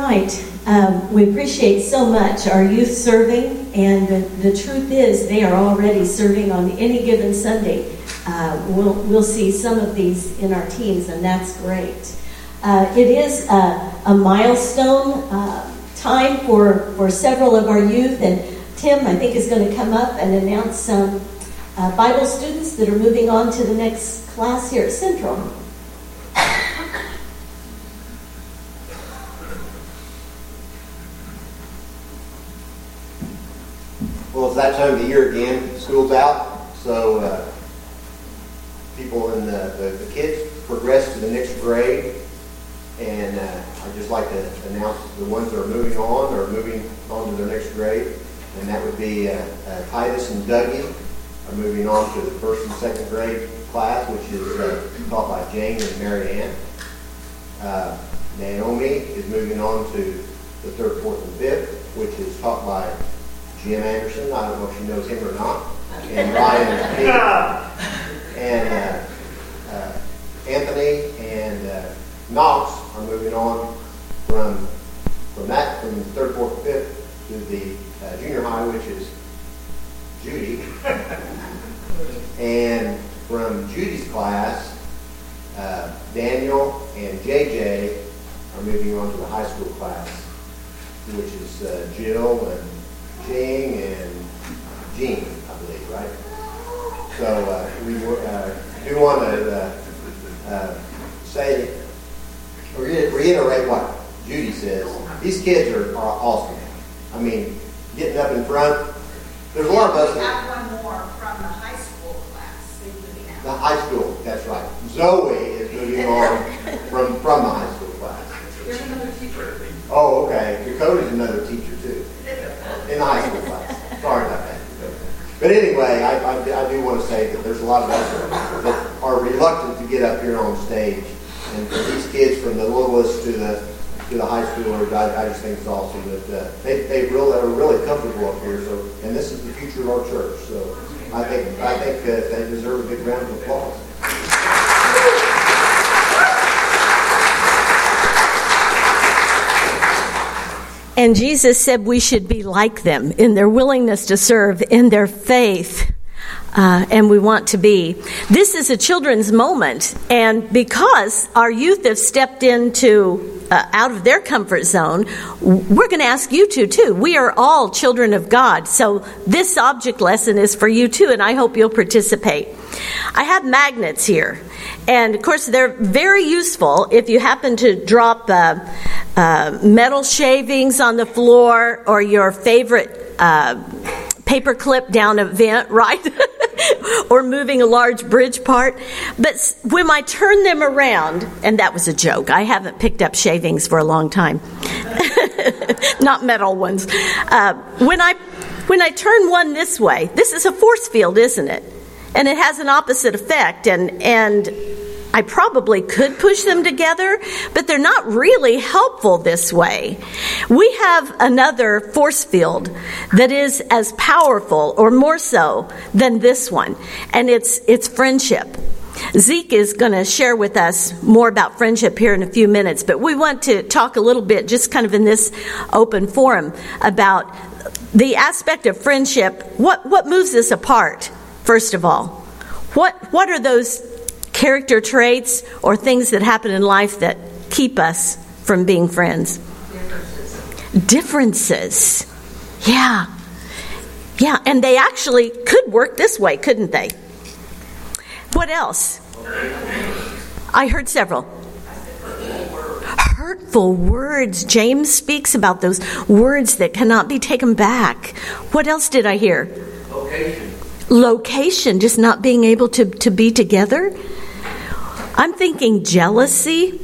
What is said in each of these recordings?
right. We appreciate so much our youth serving, and the truth is they are already serving on any given Sunday. We'll see some of these in our teams, and that's great. It is a milestone time for several of our youth, and Tim, I think, is going to come up and announce some Bible students that are moving on to the next class here at Central. Well, it's that time of the year again. School's out, so people in the kids progress to the next grade, and I'd just like to announce the ones that are moving on to their next grade, and that would be Titus and Dougie are moving on to the first and second grade class, which is taught by Jane and Mary Ann. Naomi is moving on to the third, fourth, and fifth, which is taught by Jim Anderson. I don't know if she knows him or not. And Ryan and Pete. And Anthony and Knox are moving on from the third, fourth, and fifth to the junior high, which is Judy. And from Judy's class, Daniel and JJ are moving on to the high school class, which is Jill and Jing and Jean, I believe, right? So we do want to say, reiterate what Judy says. These kids are awesome. I mean, getting up in front. There's a lot of us. We have one more from the high school class. The high school, that's right. Zoe is moving on from the high school class. There's another teacher. Oh, okay. Dakota's another teacher too, in the high school class. Sorry about that. But anyway, I do want to say that there's a lot of us that are reluctant to get up here on stage, and for these kids from the littlest to the high schoolers, I just think it's awesome that they are really comfortable up here. So, and this is the future of our church. So, I think they deserve a big round of applause. And Jesus said we should be like them in their willingness to serve, in their faith. And we want to be. This is a children's moment, and because our youth have stepped into out of their comfort zone, we're going to ask you to too. We are all children of God, so this object lesson is for you too, and I hope you'll participate. I have magnets here, and of course they're very useful if you happen to drop metal shavings on the floor or your favorite paper clip down a vent, right? Or moving a large bridge part. But when I turn them around, and that was a joke, I haven't picked up shavings for a long time. Not metal ones. When I turn one this way, this is a force field, isn't it? And it has an opposite effect, and I probably could push them together, but they're not really helpful this way. We have another force field that is as powerful or more so than this one, and it's friendship. Zeke is going to share with us more about friendship here in a few minutes, but we want to talk a little bit, just kind of in this open forum, about the aspect of friendship. What moves us apart, first of all? What are those character traits or things that happen in life that keep us from being friends? Differences. Yeah, and they actually could work this way, couldn't they? What else? I heard several. Hurtful words. James speaks about those words that cannot be taken back. What else did I hear? Location, just not being able to be together. I'm thinking jealousy.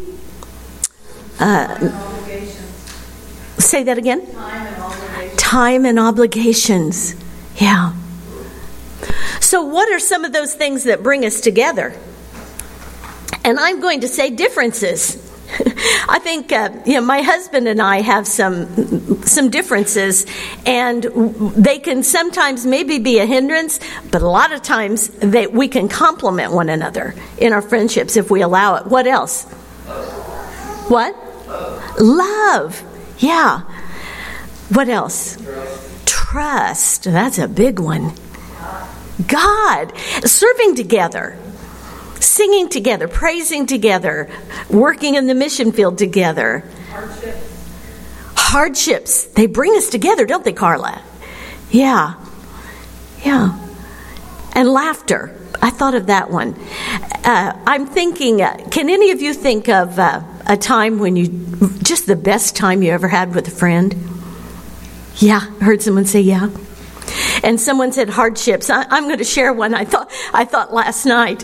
Say that again? Time and obligations. Yeah. So what are some of those things that bring us together? And I'm going to say differences. I think my husband and I have some differences, and they can sometimes maybe be a hindrance, but a lot of times we can complement one another in our friendships if we allow it. What else? What? Love. Yeah. What else? Trust. That's a big one. God. Serving together. Singing together. Praising together. Working in the mission field together. Hardships. They bring us together, don't they, Carla? Yeah. Yeah. And laughter. I thought of that one. I'm thinking, can any of you think of a time when just the best time you ever had with a friend? Yeah, I heard someone say yeah. And someone said hardships. I'm going to share one I thought last night.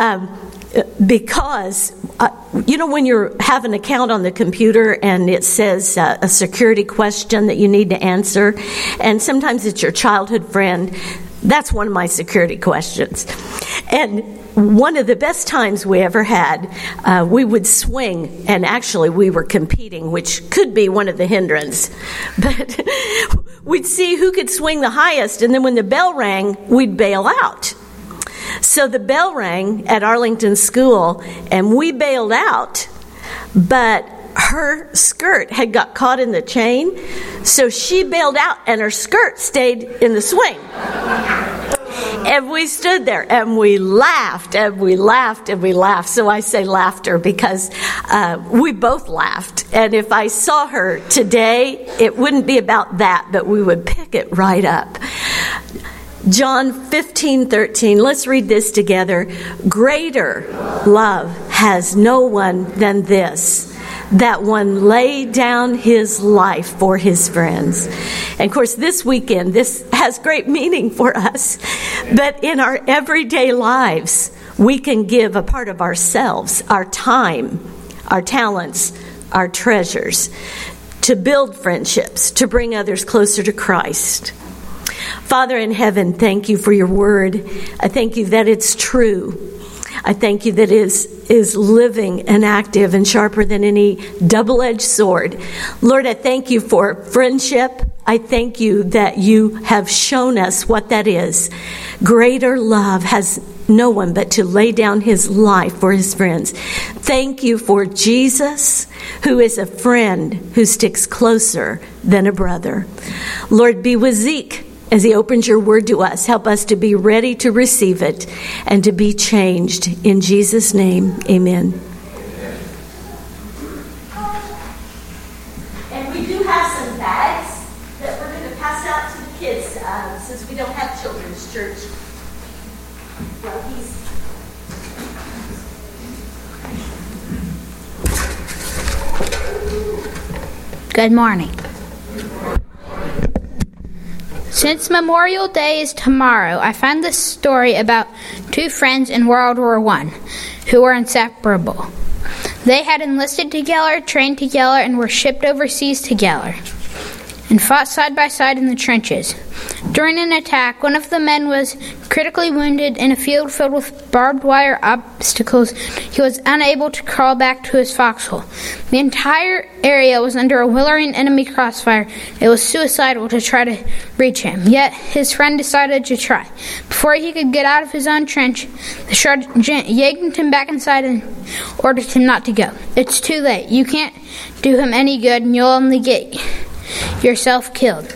Because, when you have an account on the computer and it says a security question that you need to answer, and sometimes it's your childhood friend, that's one of my security questions. And one of the best times we ever had, we would swing, and actually we were competing, which could be one of the hindrances. But we'd see who could swing the highest, and then when the bell rang, we'd bail out. So the bell rang at Arlington School, and we bailed out, but her skirt had got caught in the chain, so she bailed out, and her skirt stayed in the swing. And we stood there, and we laughed, and we laughed, and we laughed. So I say laughter because we both laughed. And if I saw her today, it wouldn't be about that, but we would pick it right up. John 15:13. Let's read this together. Greater love has no one than this, that one lay down his life for his friends. And of course, this weekend, this has great meaning for us. But in our everyday lives, we can give a part of ourselves, our time, our talents, our treasures, to build friendships, to bring others closer to Christ. Father in heaven, thank you for your word. I thank you that it's true. I thank you that it is living and active and sharper than any double-edged sword. Lord, I thank you for friendship. I thank you that you have shown us what that is. Greater love has no one but to lay down his life for his friends. Thank you for Jesus, who is a friend who sticks closer than a brother. Lord, be with Zeke as he opens your word to us. Help us to be ready to receive it and to be changed. In Jesus' name, amen. And we do have some bags that we're going to pass out to the kids since we don't have children's church. Well, Good morning. Since Memorial Day is tomorrow, I found this story about two friends in World War I who were inseparable. They had enlisted together, trained together, and were shipped overseas together, and fought side by side in the trenches. During an attack, one of the men was critically wounded in a field filled with barbed wire obstacles. He was unable to crawl back to his foxhole. The entire area was under a withering enemy crossfire. It was suicidal to try to reach him, yet his friend decided to try. Before he could get out of his own trench, the sergeant yanked him back inside and ordered him not to go. It's too late. You can't do him any good, and you'll only get yourself killed.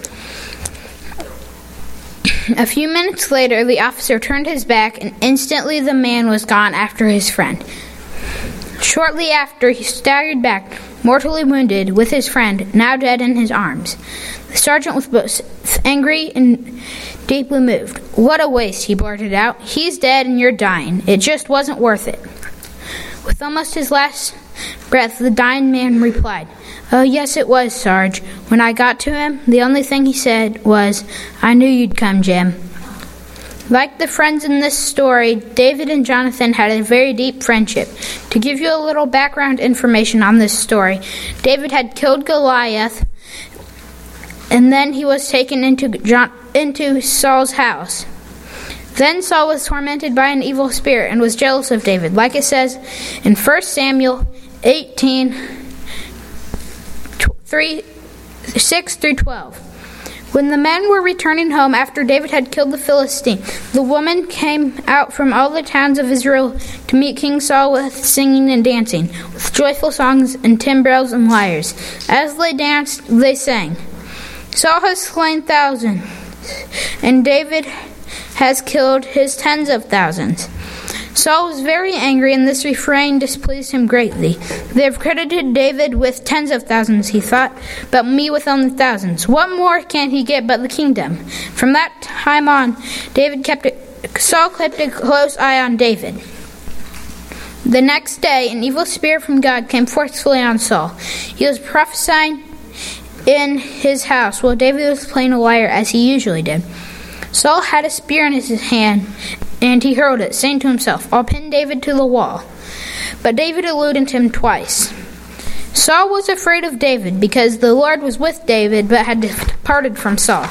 A few minutes later, the officer turned his back, and instantly the man was gone after his friend. Shortly after, he staggered back, mortally wounded, with his friend, now dead, in his arms. The sergeant was both angry and deeply moved. "What a waste," he blurted out. "He's dead and you're dying. It just wasn't worth it." With almost his last breath, the dying man replied, "Oh, yes, it was, Sarge. When I got to him, the only thing he said was, 'I knew you'd come, Jim.'" Like the friends in this story, David and Jonathan had a very deep friendship. To give you a little background information on this story, David had killed Goliath, and then he was taken into Saul's house. Then Saul was tormented by an evil spirit and was jealous of David, like it says in 1 Samuel 18, 6 through 12. When the men were returning home after David had killed the Philistine, the women came out from all the towns of Israel to meet King Saul with singing and dancing, with joyful songs and timbrels and lyres. As they danced, they sang, "Saul has slain thousands, and David has killed his tens of thousands." Saul was very angry, and this refrain displeased him greatly. "They have credited David with tens of thousands," he thought, "but me with only thousands. What more can he get but the kingdom?" From that time on, Saul kept a close eye on David. The next day, an evil spirit from God came forcefully on Saul. He was prophesying in his house while David was playing a lyre as he usually did. Saul had a spear in his hand, and he hurled it, saying to himself, "I'll pin David to the wall." But David eluded him twice. Saul was afraid of David because the Lord was with David but had departed from Saul.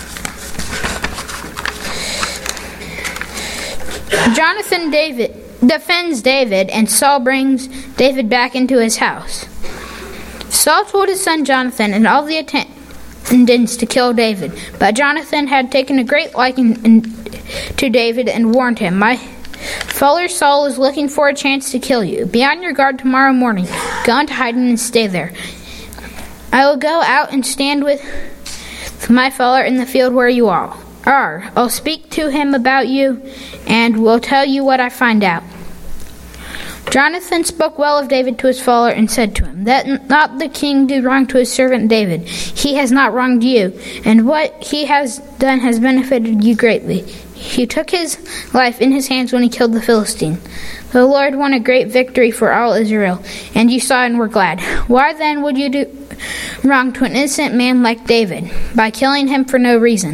Jonathan defends David, and Saul brings David back into his house. Saul told his son Jonathan and all the attendants to kill David, but Jonathan had taken a great liking to David and warned him, "My father Saul is looking for a chance to kill you. Be on your guard tomorrow morning. Go into hiding and stay there. I will go out and stand with my father in the field where you are. I'll speak to him about you and will tell you what I find out." Jonathan spoke well of David to his father and said to him, "Let not the king do wrong to his servant David. He has not wronged you, and what he has done has benefited you greatly. He took his life in his hands when he killed the Philistine. The Lord won a great victory for all Israel, and you saw and were glad. Why then would you do wrong to an innocent man like David, by killing him for no reason?"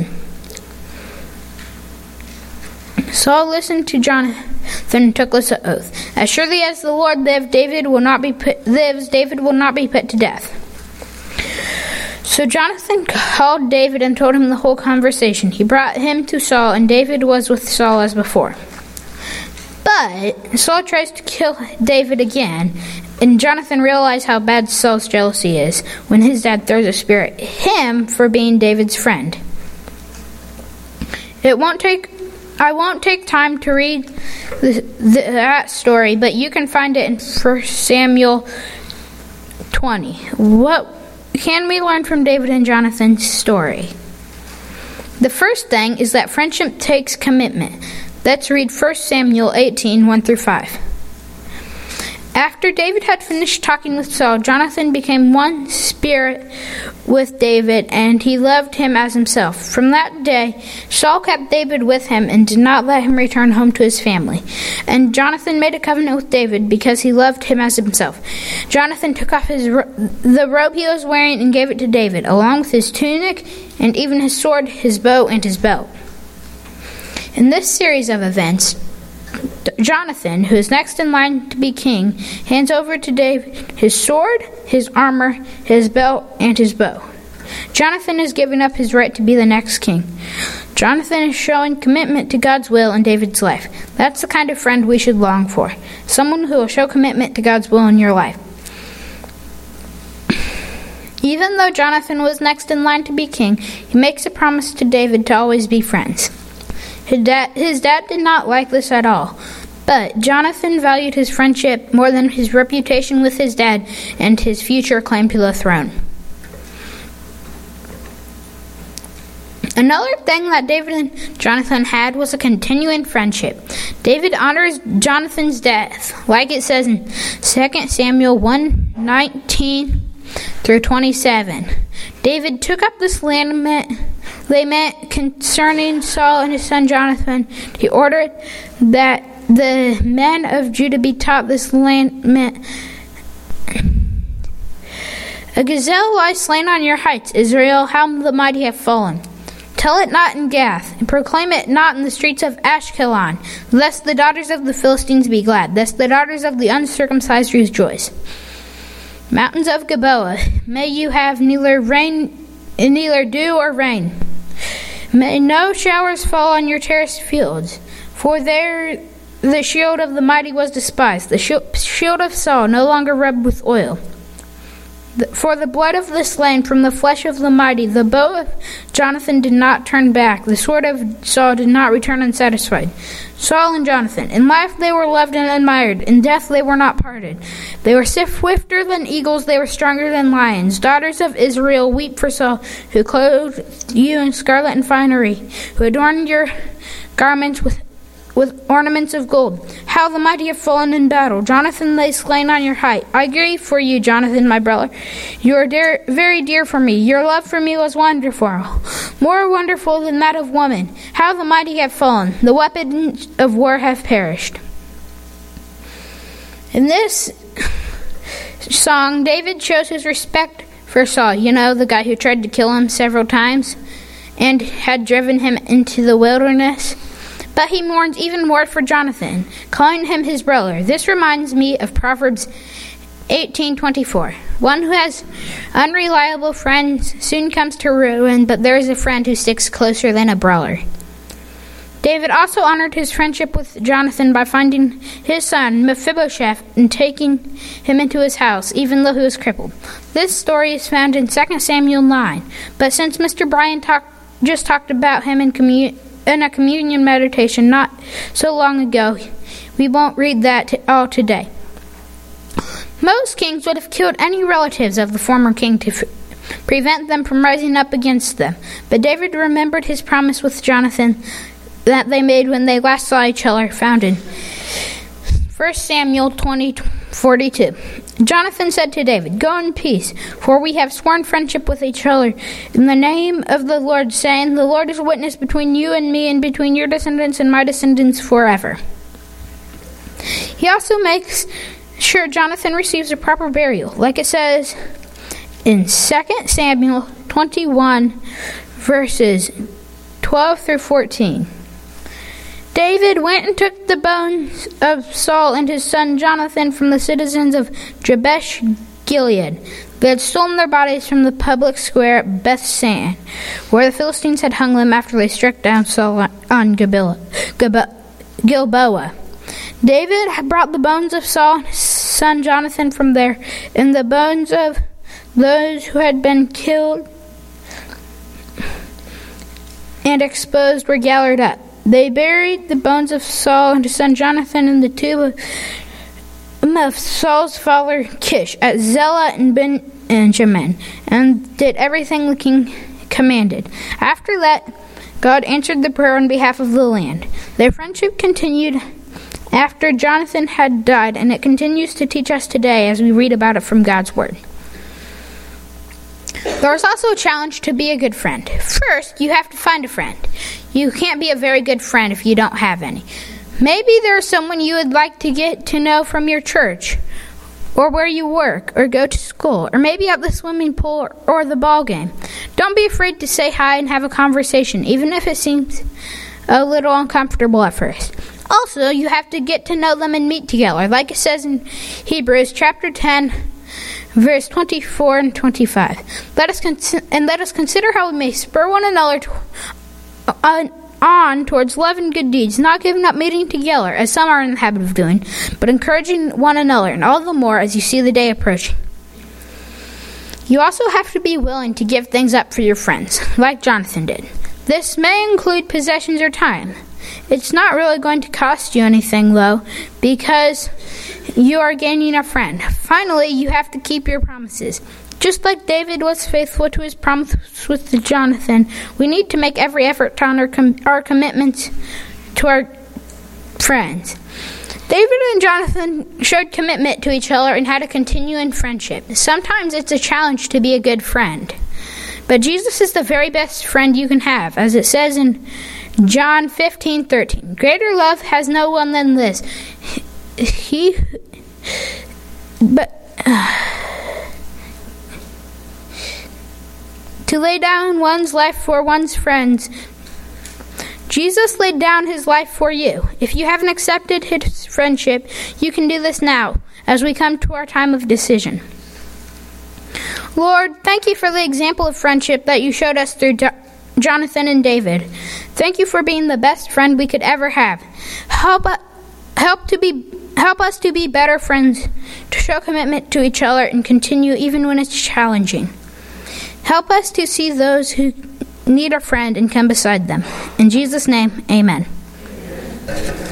Saul listened to Jonathan and took this oath, "As surely as the Lord lives, David will not be put to death." So Jonathan called David and told him the whole conversation. He brought him to Saul, and David was with Saul as before. But Saul tries to kill David again, and Jonathan realized how bad Saul's jealousy is when his dad throws a spear at him for being David's friend. I won't take time to read that story, but you can find it in 1 Samuel 20. What can we learn from David and Jonathan's story? The first thing is that friendship takes commitment. Let's read 1 Samuel 18, 1-5. After David had finished talking with Saul, Jonathan became one spirit with David, and he loved him as himself. From that day, Saul kept David with him and did not let him return home to his family. And Jonathan made a covenant with David because he loved him as himself. Jonathan took off the robe he was wearing and gave it to David, along with his tunic and even his sword, his bow, and his belt. In this series of events, Jonathan, who is next in line to be king, hands over to David his sword, his armor, his belt, and his bow. Jonathan is giving up his right to be the next king. Jonathan is showing commitment to God's will in David's life. That's the kind of friend we should long for. Someone who will show commitment to God's will in your life. Even though Jonathan was next in line to be king, he makes a promise to David to always be friends. His dad did not like this at all, but Jonathan valued his friendship more than his reputation with his dad and his future claim to the throne. Another thing that David and Jonathan had was a continuing friendship. David honors Jonathan's death, like it says in 2 Samuel 1:19-27. David took up this lament concerning Saul and his son Jonathan. He ordered that the men of Judah be taught this lament. A gazelle lies slain on your heights, Israel, how the mighty have fallen. Tell it not in Gath, and proclaim it not in the streets of Ashkelon, lest the daughters of the Philistines be glad, lest the daughters of the uncircumcised rejoice. Mountains of Gilboa, may you have neither dew or rain. May no showers fall on your terraced fields, for there the shield of the mighty was despised, the shield of Saul no longer rubbed with oil. For the blood of the slain from the flesh of the mighty, the bow of Jonathan did not turn back. The sword of Saul did not return unsatisfied. Saul and Jonathan, in life they were loved and admired. In death they were not parted. They were swifter than eagles. They were stronger than lions. Daughters of Israel, weep for Saul, who clothed you in scarlet and finery, who adorned your garments with ornaments of gold. How the mighty have fallen in battle. Jonathan lay slain on your height. I grieve for you, Jonathan, my brother. You are very dear for me. Your love for me was wonderful, more wonderful than that of woman. How the mighty have fallen. The weapons of war have perished. In this song, David shows his respect for Saul. You know, the guy who tried to kill him several times and had driven him into the wilderness. But he mourns even more for Jonathan, calling him his brother. This reminds me of Proverbs 18:24. One who has unreliable friends soon comes to ruin, but there is a friend who sticks closer than a brother. David also honored his friendship with Jonathan by finding his son Mephibosheth and taking him into his house, even though he was crippled. This story is found in 2 Samuel 9, but since Mr. Bryan just talked about him in a communion meditation not so long ago, we won't read that all today. Most kings would have killed any relatives of the former king to prevent them from rising up against them. But David remembered his promise with Jonathan that they made when they last saw each other, found in 1 Samuel 20:42. Jonathan said to David, "Go in peace, for we have sworn friendship with each other in the name of the Lord, saying, 'The Lord is witness between you and me and between your descendants and my descendants forever.'" He also makes sure Jonathan receives a proper burial, like it says in 2 Samuel 21, verses 12 through 14. David went and took the bones of Saul and his son Jonathan from the citizens of Jabesh Gilead. They had stolen their bodies from the public square at Bethshan, where the Philistines had hung them after they struck down Saul on Gilboa. David had brought the bones of Saul and his son Jonathan from there, and the bones of those who had been killed and exposed were gathered up. They buried the bones of Saul and his son Jonathan in the tomb of Saul's father Kish at Zelah and Benjamin, and did everything the king commanded. After that, God answered the prayer on behalf of the land. Their friendship continued after Jonathan had died, and it continues to teach us today as we read about it from God's Word. There is also a challenge to be a good friend. First, you have to find a friend. You can't be a very good friend if you don't have any. Maybe there's someone you would like to get to know from your church, or where you work, or go to school, or maybe at the swimming pool or the ball game. Don't be afraid to say hi and have a conversation, even if it seems a little uncomfortable at first. Also, you have to get to know them and meet together, like it says in Hebrews chapter 10, verse 24 and 25. Let us consider how we may spur one another on towards love and good deeds, not giving up meeting together, as some are in the habit of doing, but encouraging one another, and all the more as you see the day approaching. You also have to be willing to give things up for your friends, like Jonathan did. This may include possessions or time. It's not really going to cost you anything, though, because you are gaining a friend. Finally, you have to keep your promises. Just like David was faithful to his promise with Jonathan, we need to make every effort to honor our commitments to our friends. David and Jonathan showed commitment to each other and had a continuing friendship. Sometimes it's a challenge to be a good friend. But Jesus is the very best friend you can have, as it says in John 15:13. Greater love has no one than this. To lay down one's life for one's friends. Jesus laid down his life for you. If you haven't accepted his friendship, you can do this now, as we come to our time of decision. Lord, thank you for the example of friendship that you showed us through Jonathan and David. Thank you for being the best friend we could ever have. Help to be Help us to be better friends, to show commitment to each other and continue even when it's challenging. Help us to see those who need a friend and come beside them. In Jesus' name, amen.